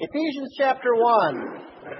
Ephesians chapter 1.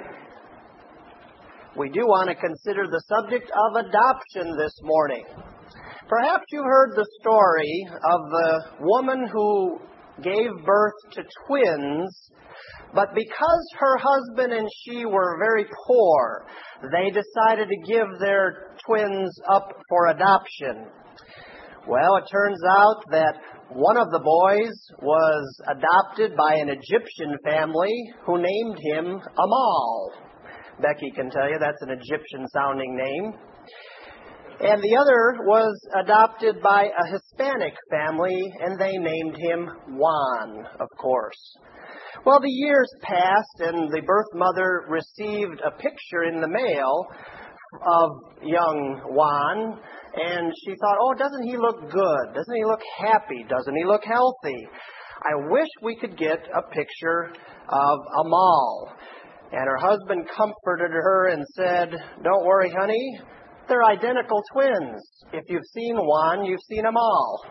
We do want to consider the subject of adoption this morning. Perhaps you heard the story of the woman who gave birth to twins, but because her husband and she were very poor, they decided to give their twins up for adoption. Well, it turns out that one of the boys was adopted by an Egyptian family who named him Amal. Becky can tell you that's an Egyptian-sounding name. And the other was adopted by a Hispanic family, and they named him Juan, of course. Well, the years passed, and the birth mother received a picture in the mail of young Juan, and she thought, oh, doesn't he look good? Doesn't he look happy? Doesn't he look healthy? I wish we could get a picture of Amal. And her husband comforted her and said, don't worry, honey, they're identical twins. If you've seen Juan, you've seen Amal.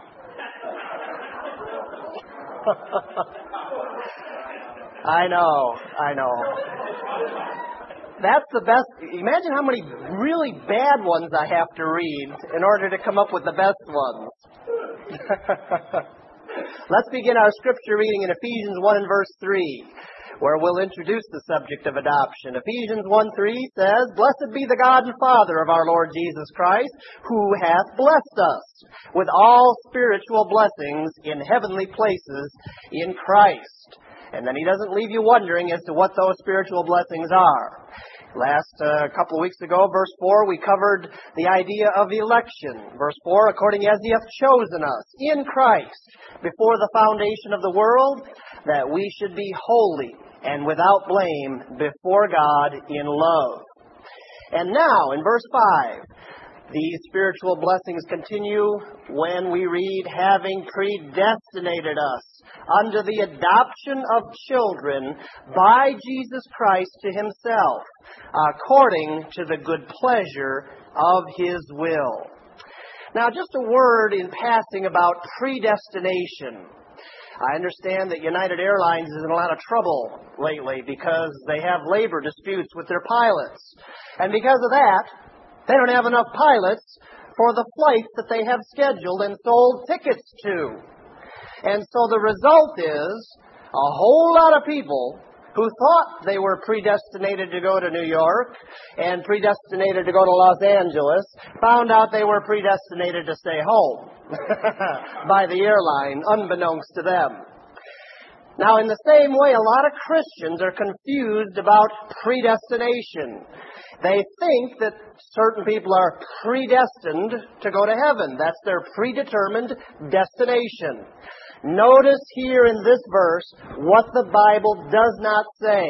I know. That's the best. Imagine how many really bad ones I have to read in order to come up with the best ones. Let's begin our scripture reading in Ephesians 1 and verse 3, where we'll introduce the subject of adoption. Ephesians 1:3 says, Blessed be the God and Father of our Lord Jesus Christ, who hath blessed us with all spiritual blessings in heavenly places in Christ. And then he doesn't leave you wondering as to what those spiritual blessings are. Last couple of weeks ago, verse 4, we covered the idea of election. Verse 4, according as he hath chosen us in Christ before the foundation of the world, that we should be holy and without blame before God in love. And now, in verse 5, these spiritual blessings continue when we read, having predestinated us unto the adoption of children by Jesus Christ to himself, according to the good pleasure of his will. Now, just a word in passing about predestination. I understand that United Airlines is in a lot of trouble lately because they have labor disputes with their pilots. And because of that, they don't have enough pilots for the flights that they have scheduled and sold tickets to. And so the result is a whole lot of people who thought they were predestinated to go to New York and predestinated to go to Los Angeles found out they were predestinated to stay home by the airline, unbeknownst to them. Now, in the same way, a lot of Christians are confused about predestination. They think that certain people are predestined to go to heaven. That's their predetermined destination. Notice here in this verse what the Bible does not say.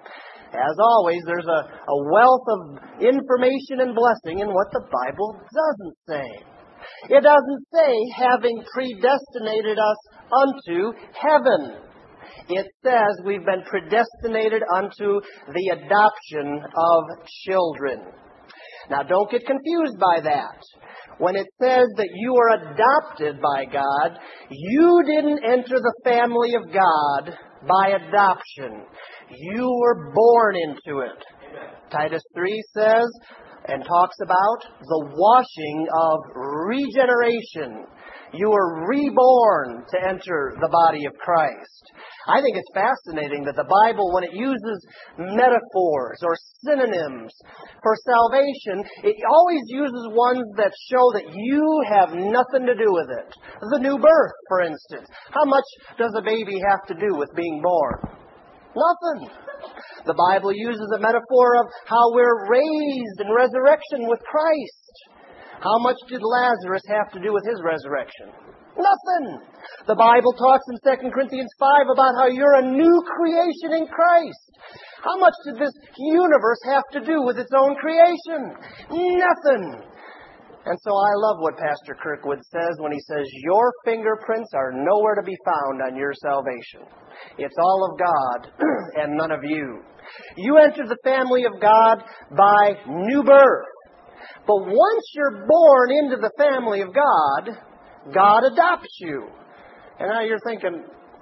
As always, there's a wealth of information and blessing in what the Bible doesn't say. It doesn't say, having predestinated us unto heaven. It says we've been predestinated unto the adoption of children. Now, don't get confused by that. When it says that you are adopted by God, you didn't enter the family of God by adoption. You were born into it. Titus 3 says and talks about the washing of regeneration. You were reborn to enter the body of Christ. I think it's fascinating that the Bible, when it uses metaphors or synonyms for salvation, it always uses ones that show that you have nothing to do with it. The new birth, for instance. How much does a baby have to do with being born? Nothing. The Bible uses a metaphor of how we're raised in resurrection with Christ. How much did Lazarus have to do with his resurrection? Nothing. The Bible talks in 2 Corinthians 5 about how you're a new creation in Christ. How much did this universe have to do with its own creation? Nothing. And so I love what Pastor Kirkwood says when he says, your fingerprints are nowhere to be found on your salvation. It's all of God and none of you. You enter the family of God by new birth. But once you're born into the family of God, God adopts you. And now you're thinking,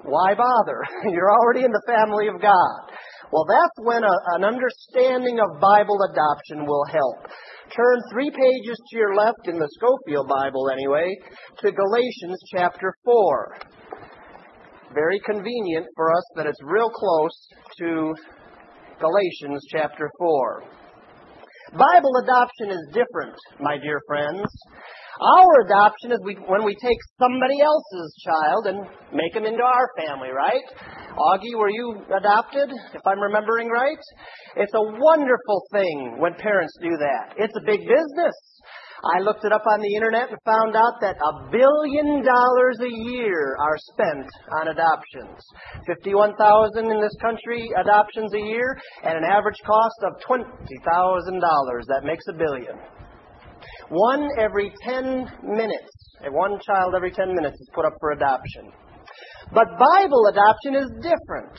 Why bother? You're already in the family of God. Well, that's when an understanding of Bible adoption will help. Turn 3 pages to your left in the Scofield Bible, anyway, to Galatians chapter 4. Very convenient for us that it's real close to Galatians chapter 4. Bible adoption is different, my dear friends. Our adoption is when we take somebody else's child and make them into our family, right? Augie, were you adopted, if I'm remembering right? It's a wonderful thing when parents do that. It's a big business. I looked it up on the internet and found out that $1 billion a year are spent on adoptions. 51,000 in this country adoptions a year, and an average cost of $20,000. That makes $1 billion. One child every 10 minutes is put up for adoption. But Bible adoption is different.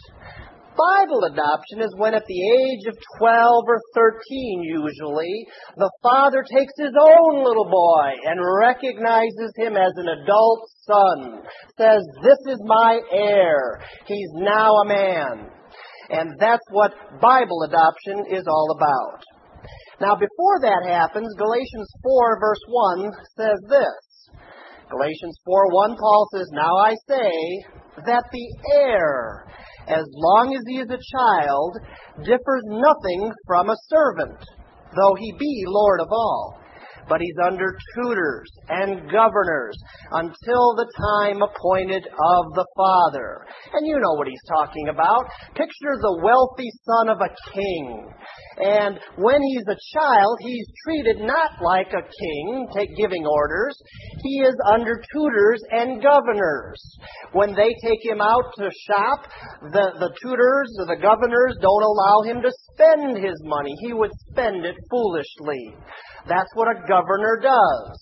Bible adoption is when at the age of 12 or 13 usually, the father takes his own little boy and recognizes him as an adult son. Says, this is my heir. He's now a man. And that's what Bible adoption is all about. Now before that happens, Galatians 4 verse 1 says this. Galatians 4:1, Paul says, now I say that the heir, as long as he is a child, differs nothing from a servant, though he be Lord of all. But he's under tutors and governors until the time appointed of the father. And you know what he's talking about. Picture the wealthy son of a king. And when he's a child, he's treated not like a king, giving orders. He is under tutors and governors. When they take him out to shop, the tutors or the governors don't allow him to spend his money. He would spend it foolishly. That's what a governor does.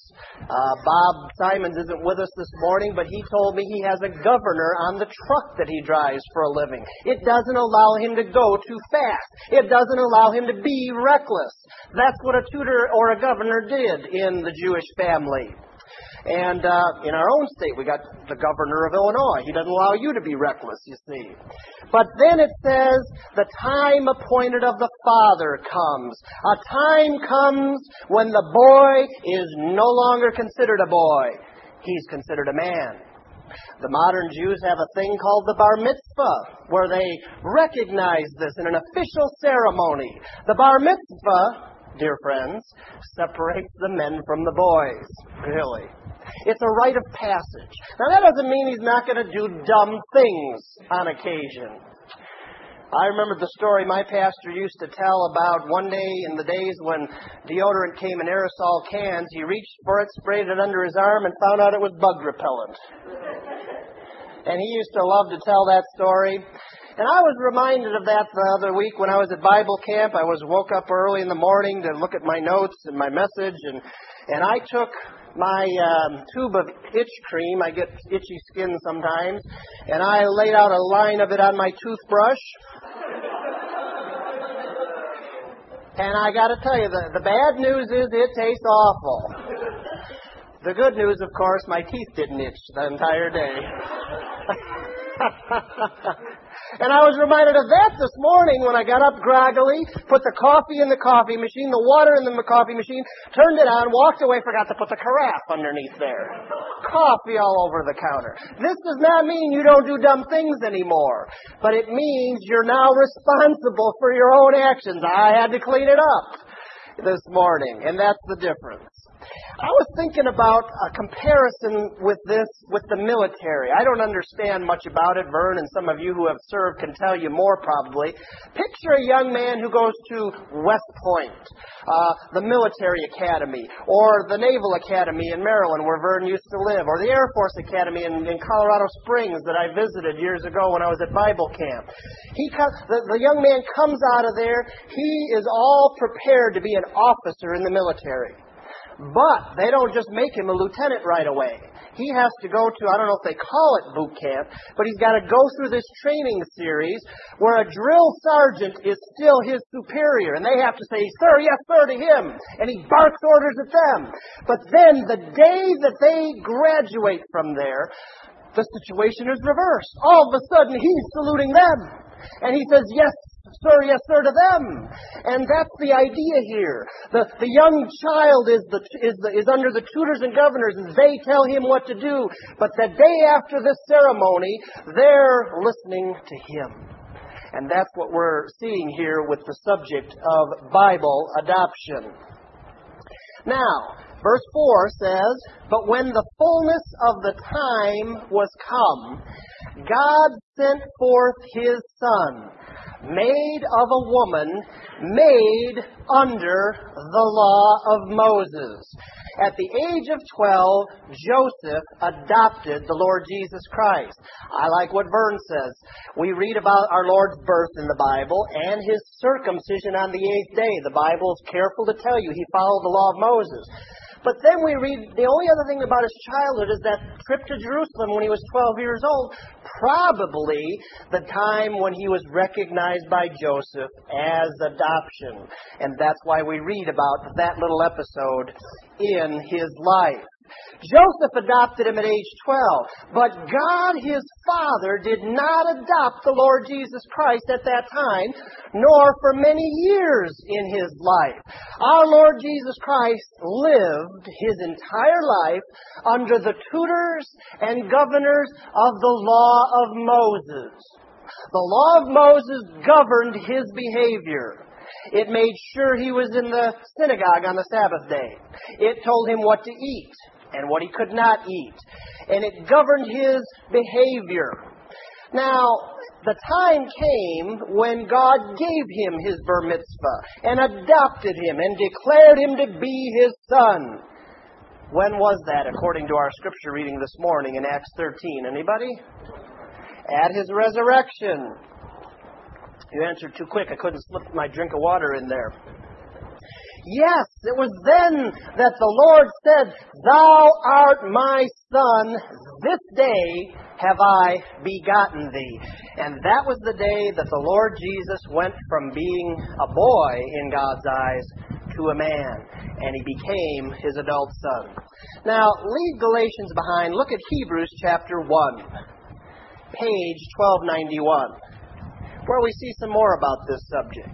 Bob Simons isn't with us this morning, but he told me he has a governor on the truck that he drives for a living. It doesn't allow him to go too fast. It doesn't allow him to be reckless. That's what a tutor or a governor did in the Jewish family. And in our own state, we got the governor of Illinois. He doesn't allow you to be reckless, you see. But then it says, the time appointed of the father comes. A time comes when the boy is no longer considered a boy. He's considered a man. The modern Jews have a thing called the bar mitzvah, where they recognize this in an official ceremony. The bar mitzvah, dear friends, separates the men from the boys. Really. It's a rite of passage. Now, that doesn't mean he's not going to do dumb things on occasion. I remember the story my pastor used to tell about one day in the days when deodorant came in aerosol cans. He reached for it, sprayed it under his arm, and found out it was bug repellent. And he used to love to tell that story. And I was reminded of that the other week when I was at Bible camp. I woke up early in the morning to look at my notes and my message, and I took my tube of itch cream. I get itchy skin sometimes, and I laid out a line of it on my toothbrush. And I got to tell you, the bad news is it tastes awful. The good news, of course, my teeth didn't itch the entire day. And I was reminded of that this morning when I got up groggily, put the coffee in the coffee machine, the water in the coffee machine, turned it on, walked away, forgot to put the carafe underneath there. Coffee all over the counter. This does not mean you don't do dumb things anymore, but it means you're now responsible for your own actions. I had to clean it up this morning, and that's the difference. I was thinking about a comparison with the military. I don't understand much about it. Vern and some of you who have served can tell you more probably. Picture a young man who goes to West Point, the military academy, or the Naval Academy in Maryland where Vern used to live, or the Air Force Academy in Colorado Springs that I visited years ago when I was at Bible camp. The young man comes out of there. He is all prepared to be an officer in the military. But they don't just make him a lieutenant right away. He has to go to, I don't know if they call it boot camp, but he's got to go through this training series where a drill sergeant is still his superior. And they have to say, sir, yes, sir, to him. And he barks orders at them. But then the day that they graduate from there, the situation is reversed. All of a sudden, he's saluting them. And he says, yes, sir, to them. And that's the idea here. The young child is under the tutors and governors, and they tell him what to do. But the day after this ceremony, they're listening to him. And that's what we're seeing here with the subject of Bible adoption. Now, verse 4 says, "But when the fullness of the time was come, God sent forth His Son, made of a woman, made under the law of Moses." At the age of 12, Joseph adopted the Lord Jesus Christ. I like what Vern says. We read about our Lord's birth in the Bible and His circumcision on the 8th day. The Bible is careful to tell you He followed the law of Moses. But then we read, the only other thing about His childhood is that trip to Jerusalem when He was 12 years old, probably the time when He was recognized by Joseph as adoption. And that's why we read about that little episode in His life. Joseph adopted Him at age 12, but God, His Father, did not adopt the Lord Jesus Christ at that time, nor for many years in His life. Our Lord Jesus Christ lived His entire life under the tutors and governors of the law of Moses. The law of Moses governed His behavior. It made sure He was in the synagogue on the Sabbath day. It told Him what to eat and what He could not eat. And it governed His behavior. Now, the time came when God gave Him His bar mitzvah and adopted Him and declared Him to be His Son. When was that, according to our scripture reading this morning in Acts 13? Anybody? At His resurrection. You answered too quick. I couldn't slip my drink of water in there. Yes, it was then that the Lord said, "Thou art my Son, this day have I begotten thee." And that was the day that the Lord Jesus went from being a boy in God's eyes to a man, and He became His adult Son. Now, leave Galatians behind. Look at Hebrews chapter 1, page 1291, where we see some more about this subject.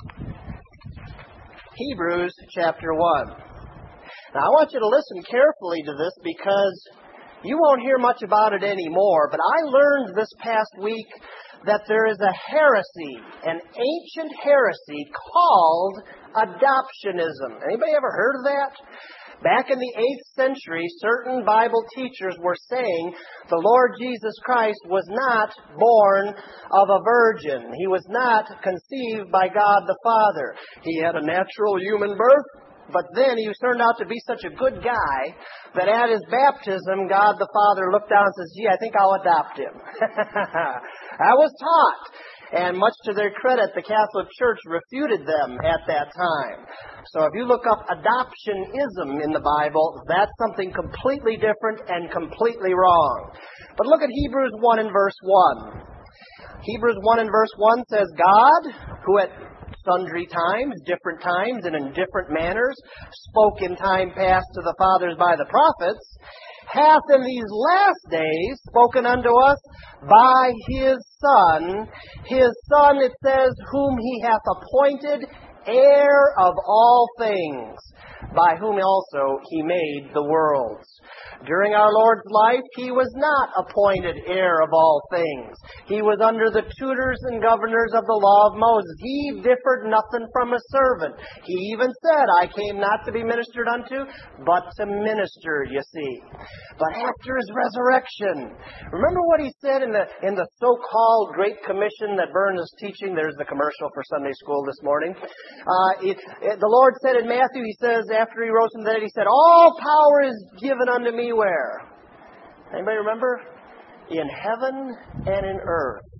Hebrews chapter 1. Now, I want you to listen carefully to this because you won't hear much about it anymore, but I learned this past week that there is a heresy, an ancient heresy called adoptionism. Anybody ever heard of that? Back in the 8th century, certain Bible teachers were saying the Lord Jesus Christ was not born of a virgin. He was not conceived by God the Father. He had a natural human birth, but then he turned out to be such a good guy that at his baptism, God the Father looked down and says, "Gee, I think I'll adopt him." That was taught. And much to their credit, the Catholic Church refuted them at that time. So if you look up adoptionism in the Bible, that's something completely different and completely wrong. But look at Hebrews 1 and verse 1. Hebrews 1 and verse 1 says, "God, who at sundry times, different times, and in different manners, spoke in time past to the fathers by the prophets, hath in these last days spoken unto us by His Son." His Son, it says, "whom He hath appointed heir of all things, by whom also He made the worlds." During our Lord's life, He was not appointed heir of all things. He was under the tutors and governors of the law of Moses. He differed nothing from a servant. He even said, "I came not to be ministered unto, but to minister," you see. But after His resurrection, remember what He said in the so-called Great Commission that Vern is teaching? There's the commercial for Sunday school this morning. The Lord said in Matthew, He says, after He rose from the dead, He said, "All power is given unto me," where? Anybody remember? In heaven and in earth.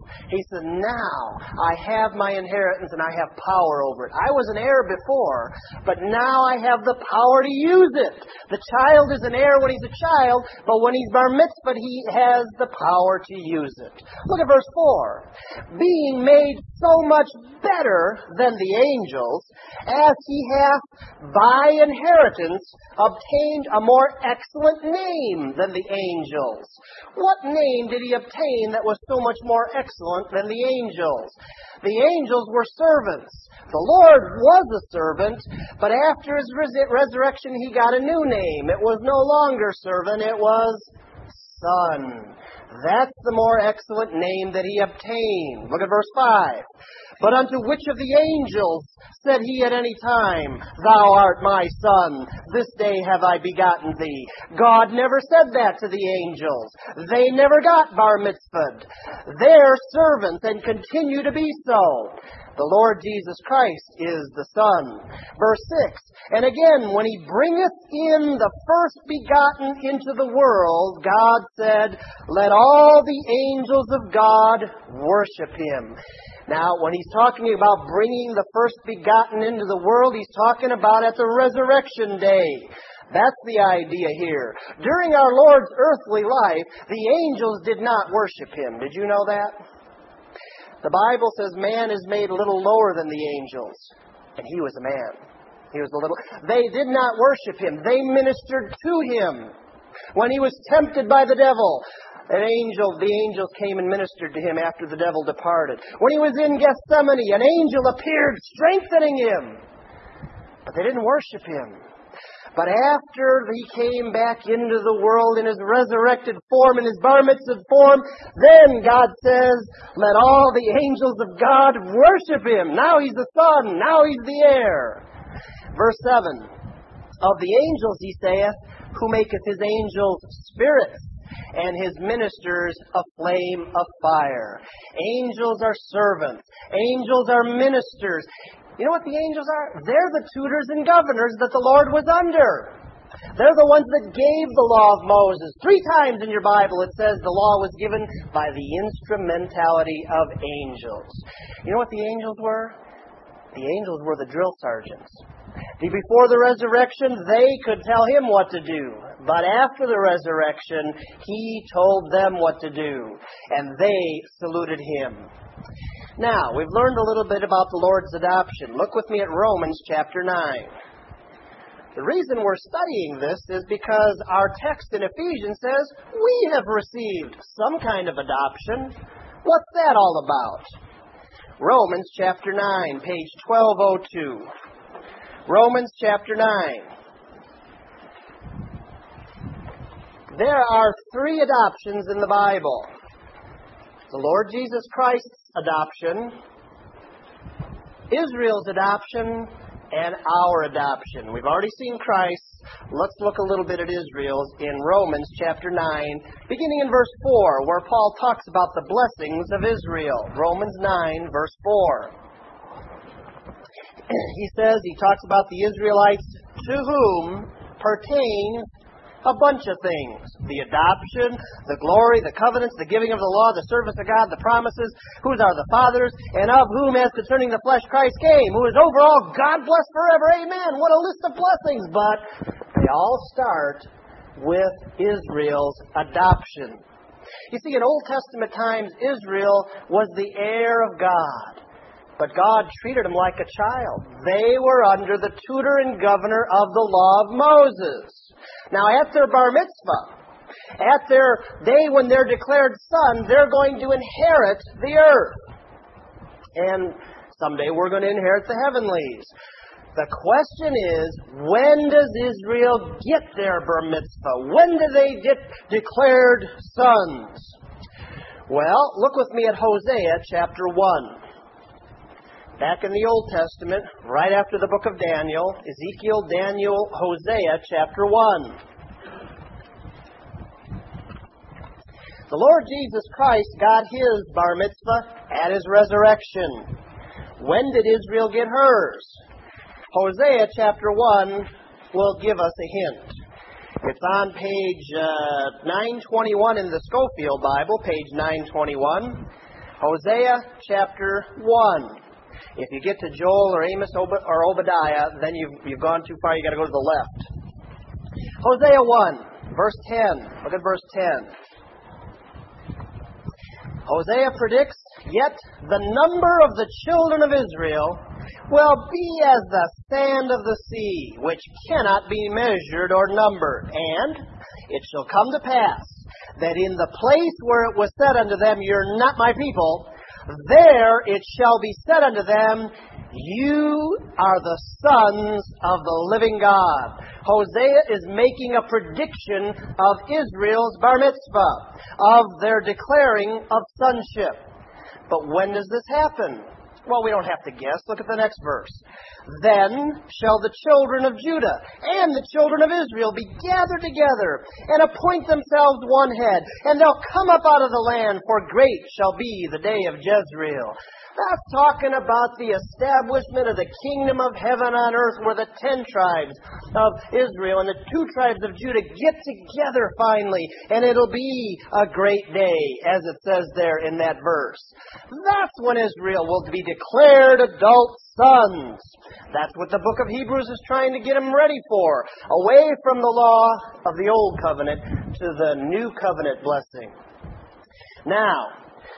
He said, now I have my inheritance and I have power over it. I was an heir before, but now I have the power to use it. The child is an heir when he's a child, but when he's bar mitzvahed, he has the power to use it. Look at verse 4. Being made so much better than the angels, as he hath by inheritance obtained a more excellent name than the angels. What name did he obtain that was so much more excellent than the angels? The angels were servants. The Lord was a servant, but after his resurrection he got a new name. It was no longer servant, it was Son. That's the more excellent name that he obtained. Look at verse 5. But unto which of the angels said he at any time, Thou art my Son, this day have I begotten thee? God never said that to the angels. They never got bar mitzvahed. They're servants and continue to be so. The Lord Jesus Christ is the Son. Verse 6, and again, when he bringeth in the first begotten into the world, God said, Let all the angels of God worship him. Now, when he's talking about bringing the first begotten into the world, he's talking about at the resurrection day. That's the idea here. During our Lord's earthly life, the angels did not worship him. Did you know that? The Bible says man is made a little lower than the angels. And he was a man. He was a little... They did not worship him. They ministered to him. When he was tempted by the devil, the angels came and ministered to him after the devil departed. When he was in Gethsemane, an angel appeared strengthening him. But they didn't worship him. But after he came back into the world in his resurrected form, in his bar mitzvah form, then God says, Let all the angels of God worship him. Now he's the Son. Now he's the heir. Verse 7. Of the angels, he saith, who maketh his angels spirits, and his ministers a flame of fire. Angels are servants. Angels are ministers. You know what the angels are? They're the tutors and governors that the Lord was under. They're the ones that gave the law of Moses. 3 times in your Bible it says the law was given by the instrumentality of angels. You know what the angels were? The angels were the drill sergeants. Before the resurrection, they could tell him what to do. But after the resurrection, he told them what to do. And they saluted him. Now, we've learned a little bit about the Lord's adoption. Look with me at Romans chapter 9. The reason we're studying this is because our text in Ephesians says we have received some kind of adoption. What's that all about? Romans chapter 9, page 1202. Romans chapter 9. There are 3 adoptions in the Bible. The Lord Jesus Christ's adoption, Israel's adoption, and our adoption. We've already seen Christ's. Let's look a little bit at Israel's in Romans chapter 9, beginning in verse 4, where Paul talks about the blessings of Israel. Romans 9, verse 4. He talks about the Israelites to whom pertains a bunch of things. The adoption, the glory, the covenants, the giving of the law, the service of God, the promises, whose are the fathers, and of whom as concerning the flesh Christ came, who is over all, God bless forever. Amen. What a list of blessings. But they all start with Israel's adoption. You see, in Old Testament times, Israel was the heir of God. But God treated them like a child. They were under the tutor and governor of the law of Moses. Now, at their bar mitzvah, at their day when they're declared sons, they're going to inherit the earth. And someday we're going to inherit the heavenlies. The question is, when does Israel get their bar mitzvah? When do they get declared sons? Well, look with me at Hosea chapter 1. Back in the Old Testament, right after the book of Daniel, Ezekiel, Daniel, Hosea, chapter 1. The Lord Jesus Christ got his bar mitzvah at his resurrection. When did Israel get hers? Hosea, chapter 1, will give us a hint. It's on page 921 in the Scofield Bible, page 921. Hosea chapter 1. If you get to Joel or Amos or Obadiah, then you've gone too far. You've got to go to the left. Hosea 1, verse 10. Look at verse 10. Hosea predicts, "Yet the number of the children of Israel will be as the sand of the sea, which cannot be measured or numbered. And it shall come to pass that in the place where it was said unto them, You're not my people, there it shall be said unto them, You are the sons of the living God." Hosea is making a prediction of Israel's bar mitzvah, of their declaring of sonship. But when does this happen? Well, we don't have to guess. Look at the next verse. "Then shall the children of Judah and the children of Israel be gathered together and appoint themselves one head, and they'll come up out of the land, for great shall be the day of Jezreel." That's talking about the establishment of the kingdom of heaven on earth, where the 10 tribes of Israel and the 2 tribes of Judah get together finally, and it'll be a great day, as it says there in that verse. That's when Israel will be declared adult sons. That's what the book of Hebrews is trying to get them ready for, away from the law of the old covenant to the new covenant blessing. Now,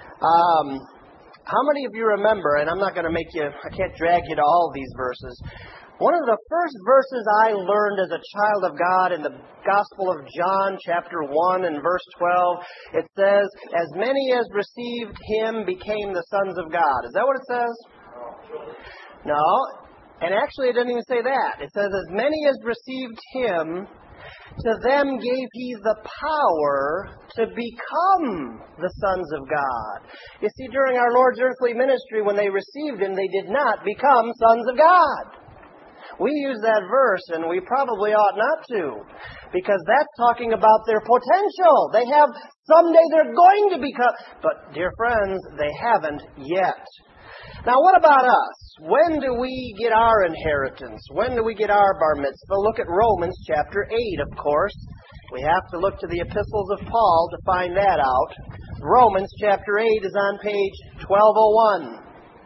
how many of you remember, and I'm not going to I can't drag you to all these verses. One of the first verses I learned as a child of God in the Gospel of John, chapter 1 and verse 12, it says, "As many as received him became the sons of God." Is that what it says? No. And actually it doesn't even say that. It says, "As many as received him, to them gave he the power to become the sons of God." You see, during our Lord's earthly ministry, when they received him, they did not become sons of God. We use that verse, and we probably ought not to, because that's talking about their potential. They have, someday they're going to become, but dear friends, they haven't yet. Now, what about us? When do we get our inheritance? When do we get our bar mitzvah? Look at Romans chapter 8, of course. We have to look to the epistles of Paul to find that out. Romans chapter 8 is on page 1201.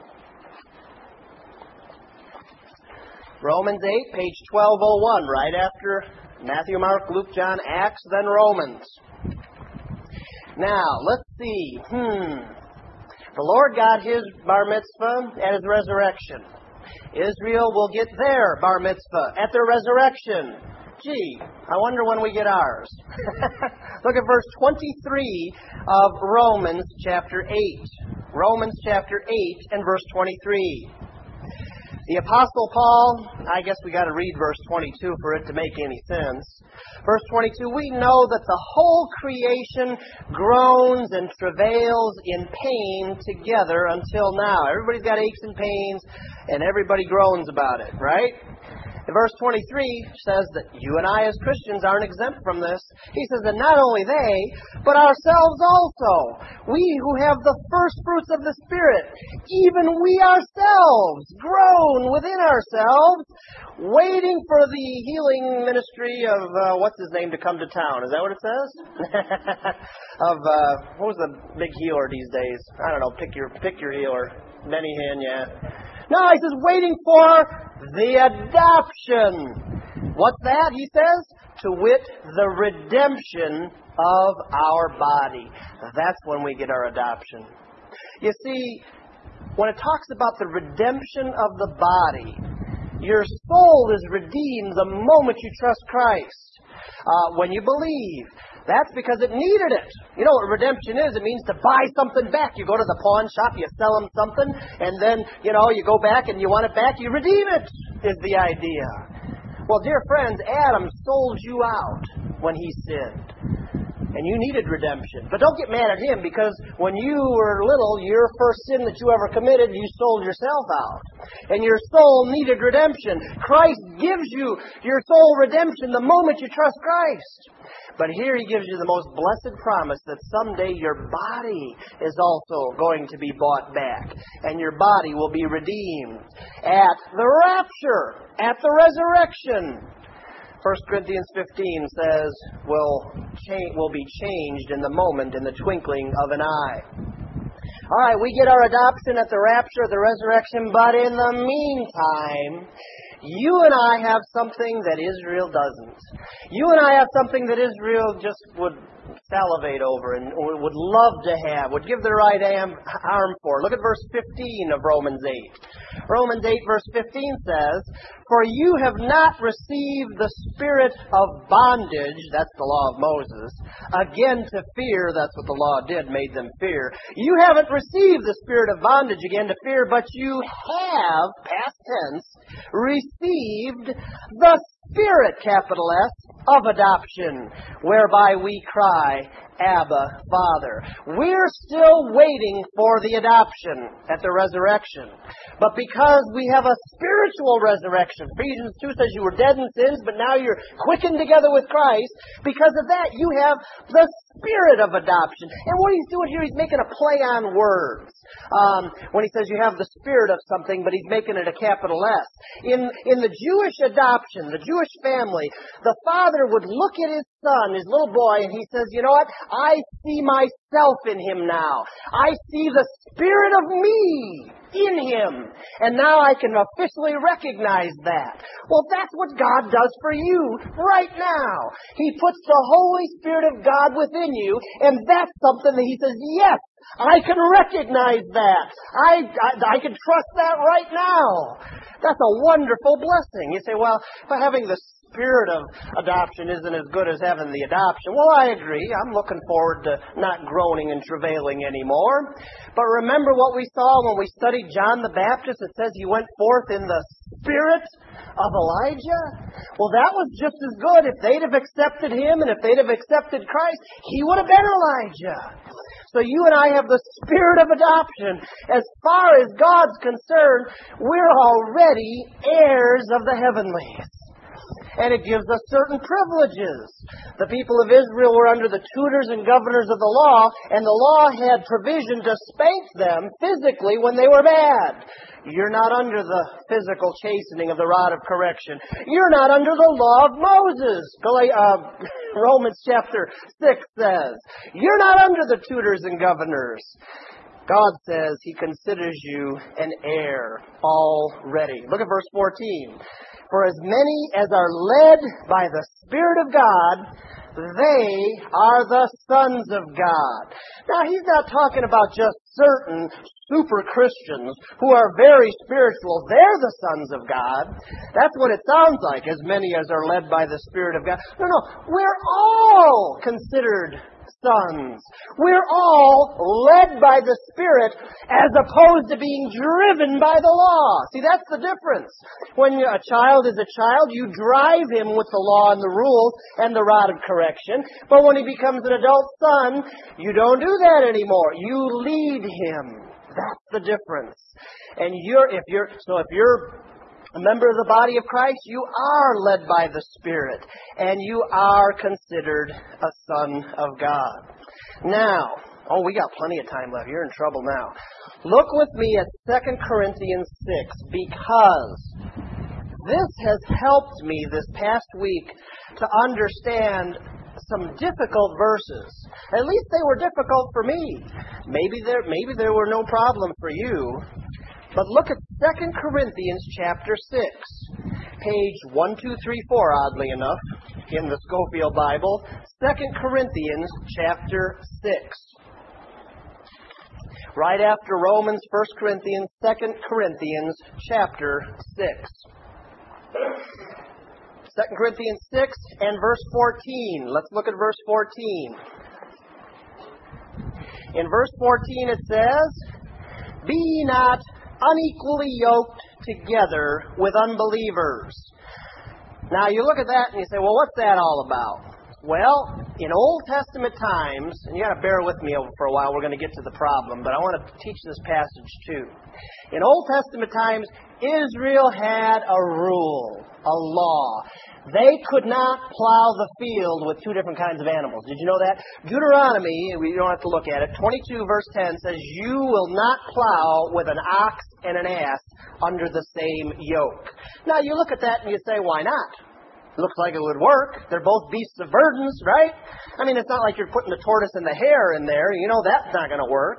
Romans 8, page 1201, right after Matthew, Mark, Luke, John, Acts, then Romans. Now, let's see. The Lord got his bar mitzvah at his resurrection. Israel will get their bar mitzvah at their resurrection. Gee, I wonder when we get ours. Look at verse 23 of Romans chapter 8. Romans chapter 8 and verse 23. The Apostle Paul, I guess we got to read verse 22 for it to make any sense. Verse 22, "We know that the whole creation groans and travails in pain together until now." Everybody's got aches and pains, and everybody groans about it, right? And verse 23 says that you and I as Christians aren't exempt from this. He says that not only they, but ourselves also, we who have the first fruits of the Spirit, even we ourselves groan within ourselves, waiting for the healing ministry of, what's his name, to come to town. Is that what it says? What was the big healer these days? I don't know, pick your healer. Benny Hinn, yeah. No, he says, waiting for the adoption. What's that, he says? To wit, the redemption of our body. That's when we get our adoption. You see, when it talks about the redemption of the body, your soul is redeemed the moment you trust Christ. When you believe. That's because it needed it. You know what redemption is? It means to buy something back. You go to the pawn shop, you sell them something, and then, you go back and you want it back, you redeem it, is the idea. Well, dear friends, Adam sold you out when he sinned. And you needed redemption. But don't get mad at him, because when you were little, your first sin that you ever committed, you sold yourself out. And your soul needed redemption. Christ gives you your soul redemption the moment you trust Christ. But here he gives you the most blessed promise that someday your body is also going to be bought back. And your body will be redeemed at the rapture, at the resurrection. 1 Corinthians 15 says, will be changed in the moment, in the twinkling of an eye. All right, we get our adoption at the rapture, the resurrection, but in the meantime, you and I have something that Israel doesn't. You and I have something that Israel just would salivate over and would love to have, would give their right arm for. Look at verse 15 of Romans 8. Romans 8 verse 15 says, "For you have not received the spirit of bondage," that's the law of Moses, "again to fear," that's what the law did, made them fear. "You haven't received the spirit of bondage again to fear, but you have," past tense, "received the Spirit," capital S, "of adoption, whereby we cry, Abba, Father." We're still waiting for the adoption at the resurrection. But because we have a spiritual resurrection, Ephesians 2 says you were dead in sins, but now you're quickened together with Christ. Because of that, you have the Spirit of adoption. And what he's doing here, he's making a play on words. When he says you have the spirit of something, but he's making it a capital S. In the Jewish adoption, the Jewish family, the father would look at his son, his little boy, and he says, "You know what? I see myself in him now. I see the spirit of me in him. And now I can officially recognize that." Well, that's what God does for you right now. He puts the Holy Spirit of God within you, and that's something that he says, yes, I can recognize that. I can trust that right now. That's a wonderful blessing. You say, well, having the spirit of adoption isn't as good as having the adoption. Well, I agree. I'm looking forward to not groaning and travailing anymore. But remember what we saw when we studied John the Baptist? It says he went forth in the spirit of Elijah. Well, that was just as good. If they'd have accepted him and if they'd have accepted Christ, he would have been Elijah. So you and I have the spirit of adoption. As far as God's concerned, we're already heirs of the heavenlies. And it gives us certain privileges. The people of Israel were under the tutors and governors of the law, and the law had provision to spank them physically when they were bad. You're not under the physical chastening of the rod of correction. You're not under the law of Moses. Romans chapter 6 says, you're not under the tutors and governors. God says He considers you an heir already. Look at verse 14. For as many as are led by the Spirit of God, they are the sons of God. Now, He's not talking about just certain super Christians who are very spiritual. They're the sons of God. That's what it sounds like, as many as are led by the Spirit of God. No, we're all considered sons. We're all led by the Spirit as opposed to being driven by the law. See, that's the difference. When a child is a child, you drive him with the law and the rules and the rod of correction. But when he becomes an adult son, you don't do that anymore. You lead him. That's the difference. And if you're a member of the body of Christ, you are led by the Spirit, and you are considered a son of God. Now, we got plenty of time left. You're in trouble now. Look with me at 2 Corinthians 6, because this has helped me this past week to understand some difficult verses. At least they were difficult for me. Maybe there were no problem for you. But look at 2 Corinthians chapter 6, page 1234, oddly enough, in the Scofield Bible. 2 Corinthians chapter 6. Right after Romans, 1 Corinthians, 2 Corinthians chapter 6. 2 Corinthians 6 and verse 14. Let's look at verse 14. In verse 14 it says, "Be ye not unequally yoked together with unbelievers." Now you look at that and you say, well, what's that all about? Well, in Old Testament times, and you got to bear with me for a while, we're going to get to the problem, but I want to teach this passage too. In Old Testament times, Israel had a rule, a law. They could not plow the field with two different kinds of animals. Did you know that? Deuteronomy, we don't have to look at it, 22 verse 10 says, "You will not plow with an ox and an ass under the same yoke." Now you look at that and you say, why not? Looks like it would work. They're both beasts of burdens, right? I mean, it's not like you're putting the tortoise and the hare in there. You know that's not going to work.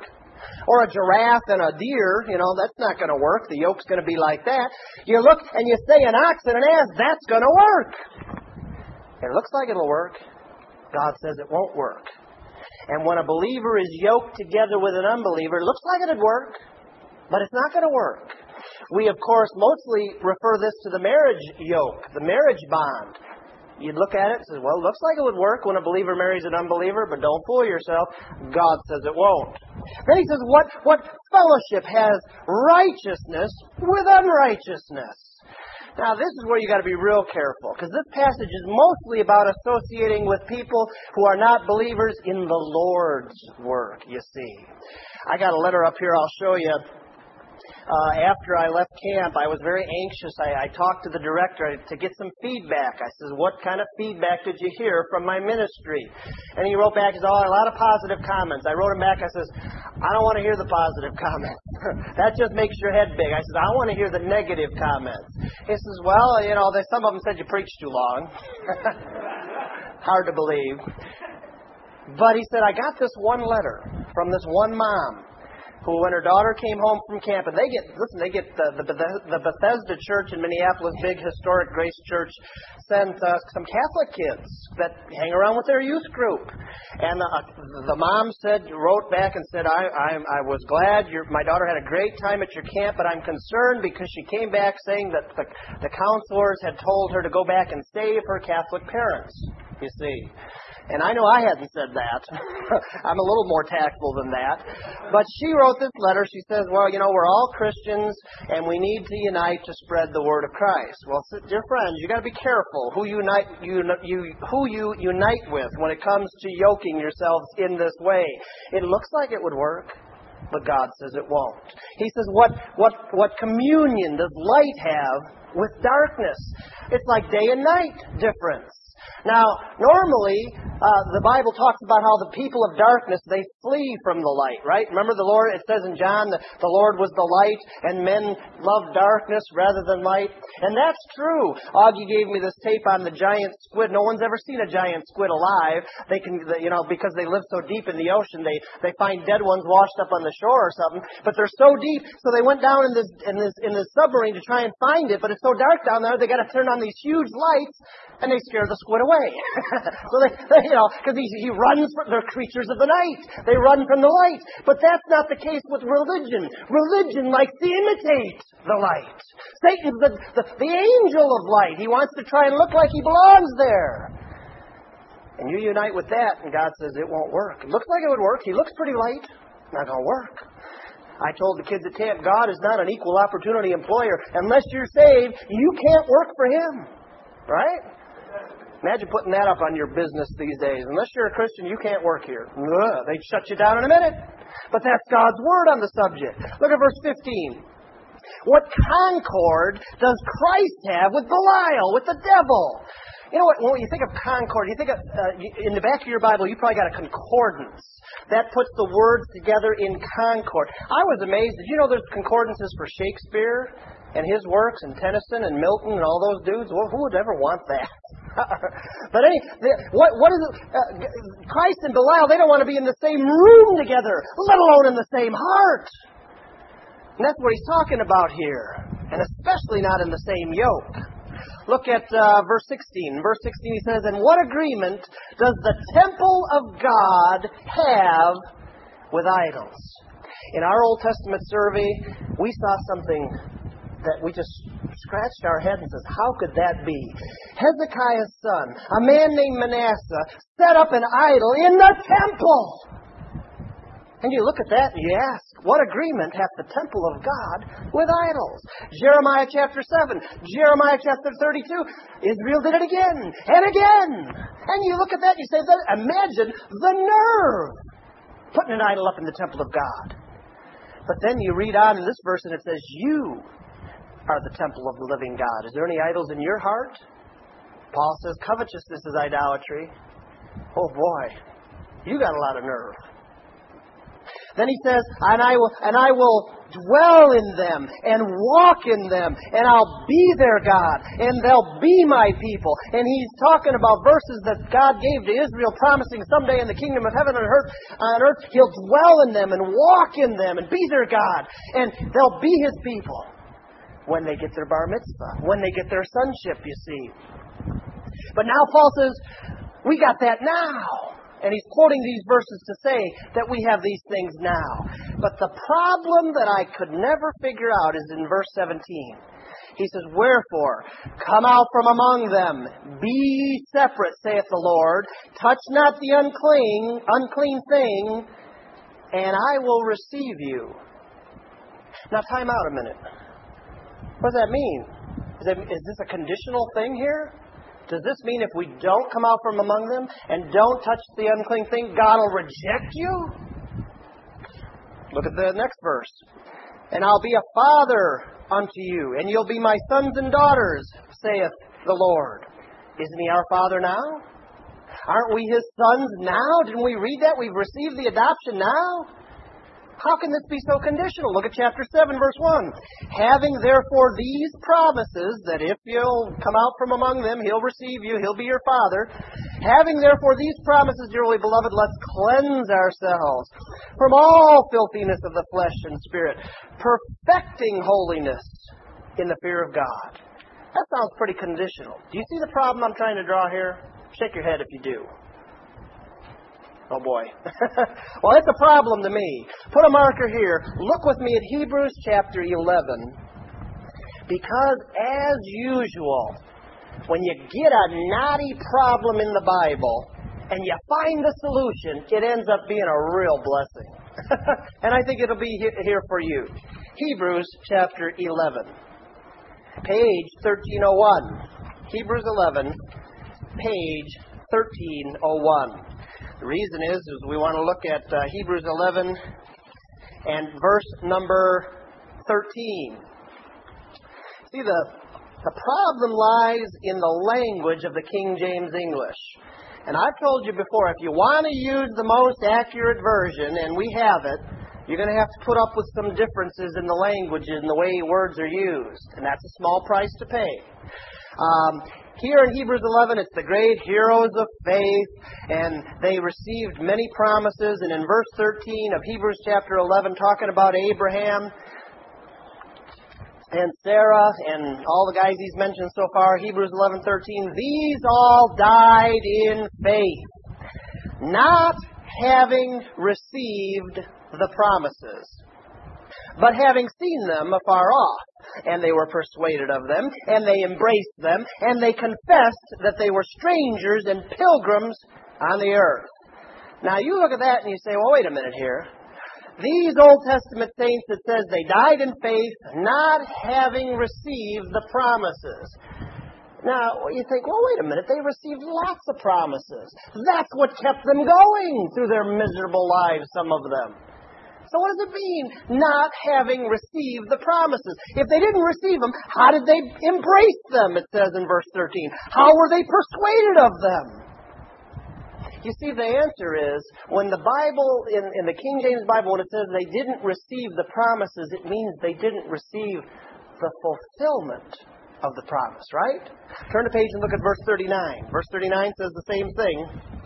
Or a giraffe and a deer, that's not going to work. The yoke's going to be like that. You look and you say an ox and an ass, that's going to work. It looks like it'll work. God says it won't work. And when a believer is yoked together with an unbeliever, it looks like it'd work, but it's not going to work. We, of course, mostly refer this to the marriage yoke, the marriage bond. You'd look at it and say, well, it looks like it would work when a believer marries an unbeliever, but don't fool yourself. God says it won't. Then he says, what fellowship has righteousness with unrighteousness? Now, this is where you got to be real careful, because this passage is mostly about associating with people who are not believers in the Lord's work, you see. I got a letter up here I'll show you. After I left camp, I was very anxious. I talked to the director to get some feedback. I said, what kind of feedback did you hear from my ministry? And he wrote back, he said, a lot of positive comments. I wrote him back, I said, I don't want to hear the positive comments. That just makes your head big. I said, I want to hear the negative comments. He says, well, some of them said you preached too long. Hard to believe. But he said, I got this one letter from this one mom who, when her daughter came home from camp, and they get the Bethesda Church in Minneapolis, big historic Grace Church, sent some Catholic kids that hang around with their youth group. And the mom wrote back and said, I was glad my daughter had a great time at your camp, but I'm concerned because she came back saying that the counselors had told her to go back and save her Catholic parents, you see. And I know I hadn't said that. I'm a little more tactful than that. But she wrote this letter. She says, well, we're all Christians and we need to unite to spread the word of Christ. Well, dear friends, you got to be careful who you unite with when it comes to yoking yourselves in this way. It looks like it would work, but God says it won't. He says, what communion does light have with darkness? It's like day and night difference. Now, normally, the Bible talks about how the people of darkness, they flee from the light, right? Remember the Lord, it says in John that the Lord was the light and men loved darkness rather than light. And that's true. Augie gave me this tape on the giant squid. No one's ever seen a giant squid alive. They can, because they live so deep in the ocean, they find dead ones washed up on the shore or something. But they're so deep, so they went down in this submarine to try and find it, but it's so dark down there, they got to turn on these huge lights, and they scare the squid away. So because he runs from, they're creatures of the night. They run from the light. But that's not the case with religion. Religion likes to imitate the light. Satan's the angel of light. He wants to try and look like he belongs there. And you unite with that, and God says it won't work. It looks like it would work. He looks pretty light. Not going to work. I told the kids at camp, God is not an equal opportunity employer. Unless you're saved, you can't work for Him. Right? Imagine putting that up on your business these days. Unless you're a Christian, you can't work here. They'd shut you down in a minute. But that's God's word on the subject. Look at verse 15. What concord does Christ have with Belial, with the devil? You know what? When you think of concord, you think of, in the back of your Bible, you probably got a concordance. That puts the words together in concord. I was amazed. Did you know there's concordances for Shakespeare and his works, and Tennyson and Milton and all those dudes? Well, who would ever want that? But what is it? Christ and Belial, they don't want to be in the same room together, let alone in the same heart. And that's what he's talking about here. And especially not in the same yoke. Look at verse 16. Verse 16 he says, and what agreement does the temple of God have with idols? In our Old Testament survey, we saw something that we just scratched our head and says, how could that be? Hezekiah's son, a man named Manasseh, set up an idol in the temple. And you look at that and you ask, what agreement hath the temple of God with idols? Jeremiah chapter 7, Jeremiah chapter 32, Israel did it again and again. And you look at that and you say, imagine the nerve putting an idol up in the temple of God. But then you read on in this verse and it says, you are the temple of the living God. Is there any idols in your heart? Paul says covetousness is idolatry. Oh boy, you got a lot of nerve. Then he says, and I will dwell in them and walk in them, and I'll be their God, and they'll be my people. And he's talking about verses that God gave to Israel, promising someday in the kingdom of heaven and on earth, he'll dwell in them and walk in them and be their God, and they'll be his people when they get their bar mitzvah, when they get their sonship, you see. But now Paul says, we got that now. And he's quoting these verses to say that we have these things now. But the problem that I could never figure out is in verse 17. He says, wherefore, come out from among them, be separate, saith the Lord, touch not the unclean thing, and I will receive you. Now, time out a minute. What does that mean? Is this a conditional thing here? Does this mean if we don't come out from among them and don't touch the unclean thing, God will reject you? Look at the next verse. And I'll be a father unto you, and you'll be my sons and daughters, saith the Lord. Isn't he our Father now? Aren't we his sons now? Didn't we read that? We've received the adoption now? How can this be so conditional? Look at chapter 7, verse 1. Having therefore these promises, that if you'll come out from among them, he'll receive you, he'll be your Father. Having therefore these promises, dearly beloved, let's cleanse ourselves from all filthiness of the flesh and spirit, perfecting holiness in the fear of God. That sounds pretty conditional. Do you see the problem I'm trying to draw here? Shake your head if you do. Oh boy. Well, it's a problem to me. Put a marker here. Look with me at Hebrews chapter 11. Because as usual, when you get a knotty problem in the Bible and you find the solution, it ends up being a real blessing. And I think it'll be here for you. Hebrews chapter 11. Page 1301. Hebrews 11, page 1301. The reason is we want to look at Hebrews 11 and verse number 13. See, the problem lies in the language of the King James English. And I've told you before, if you want to use the most accurate version, and we have it, you're going to have to put up with some differences in the language and the way words are used. And that's a small price to pay. Here in Hebrews 11, it's the great heroes of faith, and they received many promises. And in verse 13 of Hebrews chapter 11, talking about Abraham and Sarah and all the guys he's mentioned so far, Hebrews 11:13, these all died in faith, not having received the promises, but having seen them afar off. And they were persuaded of them, and they embraced them, and they confessed that they were strangers and pilgrims on the earth. Now you look at that and you say, well, wait a minute here. These Old Testament saints, it says they died in faith, not having received the promises. Now, you think, well, wait a minute, they received lots of promises. That's what kept them going through their miserable lives, some of them. So what does it mean, not having received the promises? If they didn't receive them, how did they embrace them, it says in verse 13? How were they persuaded of them? You see, the answer is, when the Bible, in the King James Bible, when it says they didn't receive the promises, it means they didn't receive the fulfillment of the promise, right? Turn the page and look at verse 39. Verse 39 says the same thing.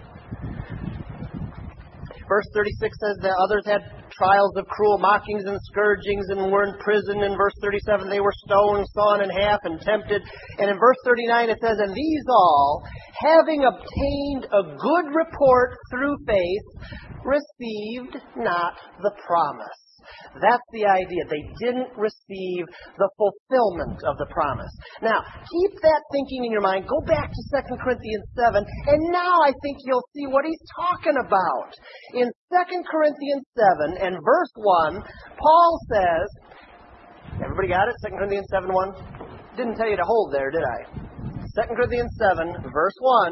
Verse 36 says that others had trials of cruel mockings and scourgings and were in prison. In verse 37, they were stoned, sawn in half, and tempted. And in verse 39, it says, and these all, having obtained a good report through faith, received not the promise. That's the idea. They didn't receive the fulfillment of the promise. Now, keep that thinking in your mind. Go back to 2 Corinthians 7, and now I think you'll see what he's talking about. In 2 Corinthians 7 and verse 1, Paul says, everybody got it? 2 Corinthians 7, 1? Didn't tell you to hold there, did I? 2 Corinthians 7, verse 1,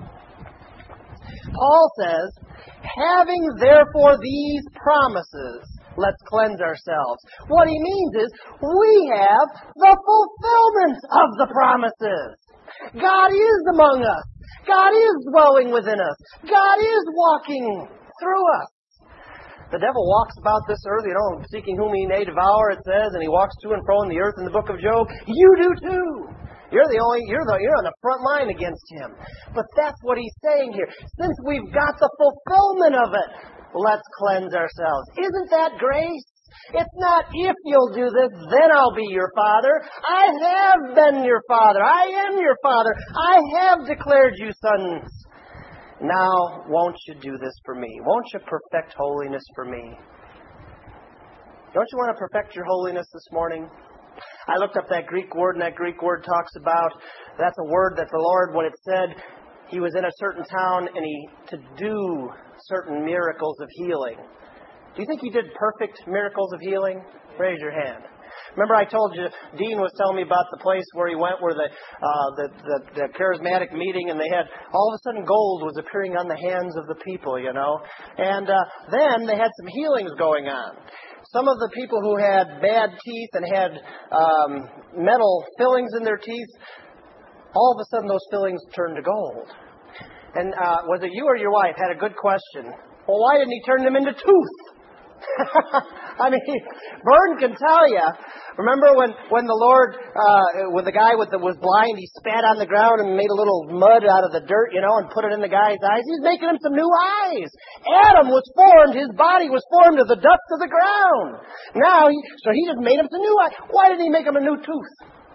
Paul says, having therefore these promises, let's cleanse ourselves. What he means is, we have the fulfillment of the promises. God is among us. God is dwelling within us. God is walking through us. The devil walks about this earth, seeking whom he may devour, it says, and he walks to and fro in the earth in the book of Job. You do too. You're on the front line against him. But that's what he's saying here. Since we've got the fulfillment of it, let's cleanse ourselves. Isn't that grace? It's not if you'll do this, then I'll be your father. I have been your father. I am your father. I have declared you sons. Now, won't you do this for me? Won't you perfect holiness for me? Don't you want to perfect your holiness this morning? I looked up that Greek word, and that Greek word talks about, that's a word that the Lord, when it said he was in a certain town and to do certain miracles of healing. Do you think he did perfect miracles of healing? Raise your hand. Remember I told you, Dean was telling me about the place where he went where the charismatic meeting, and they had, all of a sudden gold was appearing on the hands of the people, And then they had some healings going on. Some of the people who had bad teeth and had metal fillings in their teeth, all of a sudden those fillings turned to gold. And was it you or your wife had a good question? Well, why didn't he turn them into tooth? I mean, Vern can tell you. Remember when the Lord, when the guy was blind, he spat on the ground and made a little mud out of the dirt, and put it in the guy's eyes. He's making him some new eyes. Adam was formed, his body was formed of the dust of the ground. Now, so he just made him some new eyes. Why didn't he make him a new tooth?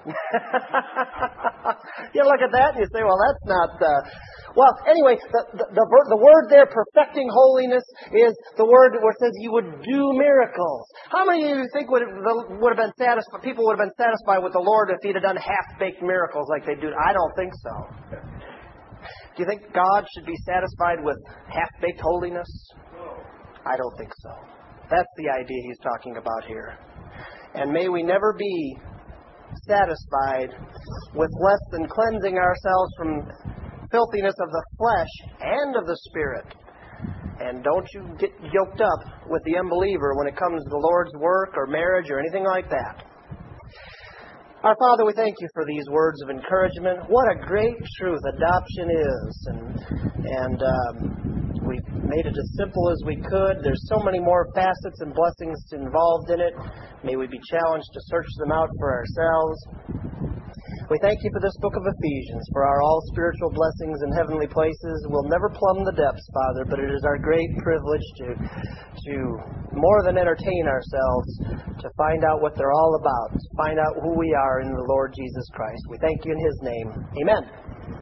You look at that and you say, well, that's not... Well, anyway, the word there, perfecting holiness, is the word where it says you would do miracles. How many of you think would have been satisfied? People would have been satisfied with the Lord if He'd have done half-baked miracles like they do? I don't think so. Do you think God should be satisfied with half-baked holiness? I don't think so. That's the idea He's talking about here. And may we never be satisfied with less than cleansing ourselves from filthiness of the flesh and of the spirit. And don't you get yoked up with the unbeliever when it comes to the Lord's work or marriage or anything like that. Our Father, we thank you for these words of encouragement. What a great truth adoption is. And we've made it as simple as we could. There's so many more facets and blessings involved in it. May we be challenged to search them out for ourselves. We thank you for this book of Ephesians, for our all spiritual blessings in heavenly places. We'll never plumb the depths, Father, but it is our great privilege to more than entertain ourselves, to find out what they're all about, to find out who we are in the Lord Jesus Christ. We thank you in His name. Amen.